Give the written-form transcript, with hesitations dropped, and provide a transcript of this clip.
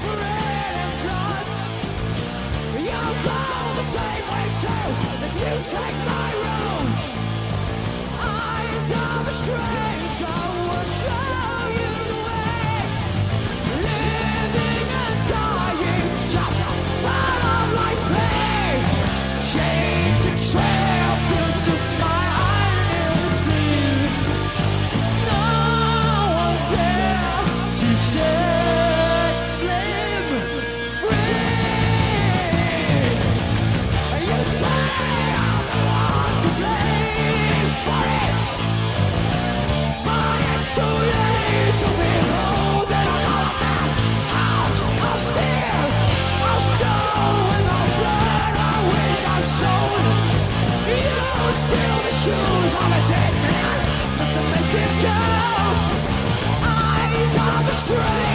suffering and blood. You'll go the same way too if you take my road. Eyes of a stranger will show you the way. Living and dying's just part of life's pain. Chains and trail through to my island sea. No one's there to set Slim free. You say I'm the one to blame for it, but it's too late to be holding another man's heart of steel. Of stone with no blood or without soul. You steal the shoes of a dead man just to make him count. Eyes of the street.